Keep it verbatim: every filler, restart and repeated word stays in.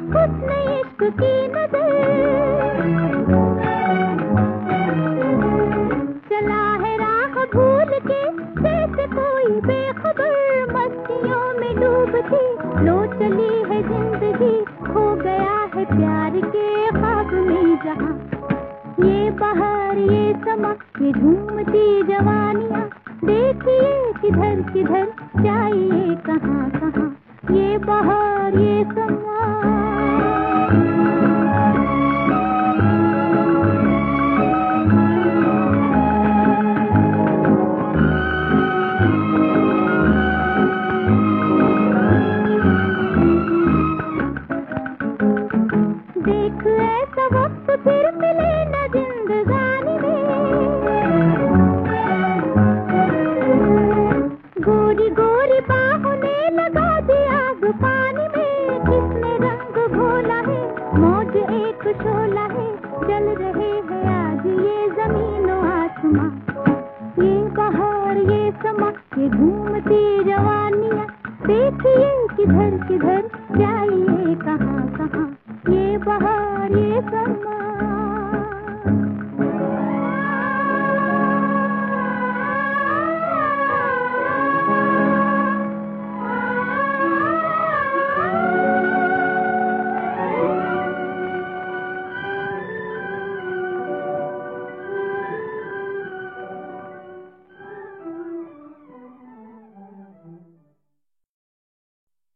हुस्न इश्क की नजर। चला है राह भूल के जैसे कोई बेखबर, मस्तियों में डूबती लो चली है जिंदगी, खो गया है प्यार के ख्वाब में जहां। ये बहार ये समा ये झूमती जवानियां, देखिए किधर किधर जाइए कहां कहां। ये बहार ये समा देख ऐसा वक्त फिर मिले न जिंदगानी में। गोरी गोरी बाहों ने लगा दिया आग पानी में, किसने रंग घोला है मौज एक शोला है, चल रहे हैं